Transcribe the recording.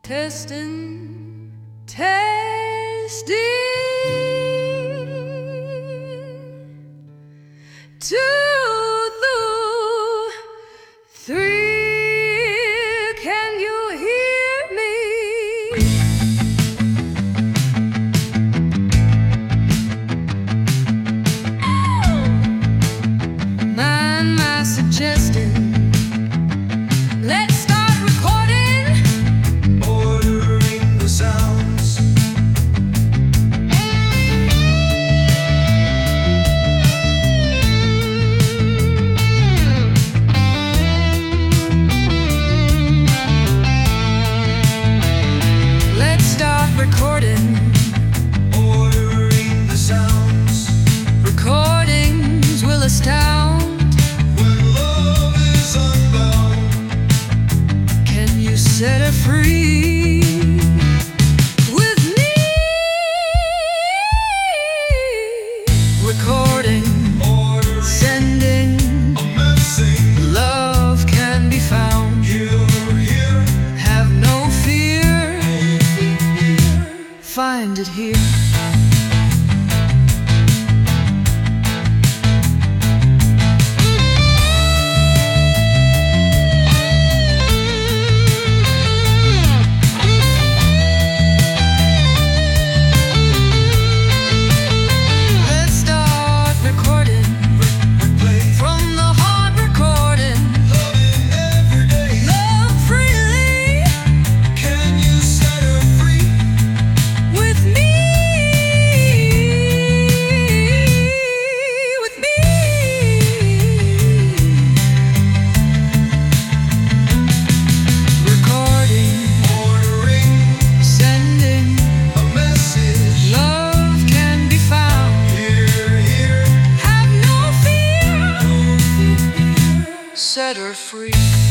testing, testing. 2, 3, can you hear me? Mind my suggestion. Let's start recording. Ordering the sounds. Let's start recording. Ordering the sounds. Recordings will astound. When love is unbound. Can you set her free? With me. Recording, Ordering sending, a message. love can be found. You're here. Have no fear. Find it here. Let's start recording. Replay. From the heart recording. Loving every day. Love freely. Can you set her free? With me. With me. Recording, Ordering sending, a message. love can be found. Here. Have no fear. Set her free.